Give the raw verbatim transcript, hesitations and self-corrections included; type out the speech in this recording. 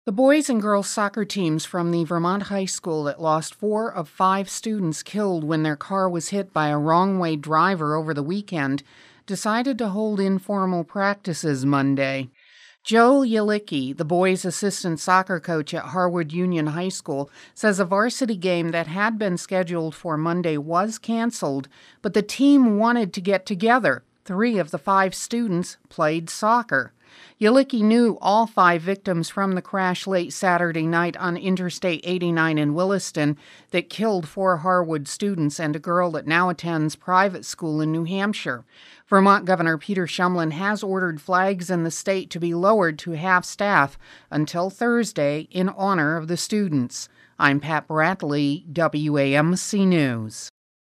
The boys and girls soccer teams from the Vermont high school that lost four of five students killed when their car was hit by a wrong-way driver over the weekend decided to hold informal practices Monday. Joe Yalicki, the boys' assistant soccer coach at Harwood Union High School, says a varsity game that had been scheduled for Monday was canceled, but the team wanted to get together. Three of the five students played soccer. Yalicki knew all five victims from the crash late Saturday night on Interstate eighty-nine in Williston that killed four Harwood students and a girl that now attends private school in New Hampshire. Vermont Governor Peter Shumlin has ordered flags in the state to be lowered to half-staff until Thursday in honor of the students. I'm Pat Bradley, W A M C News.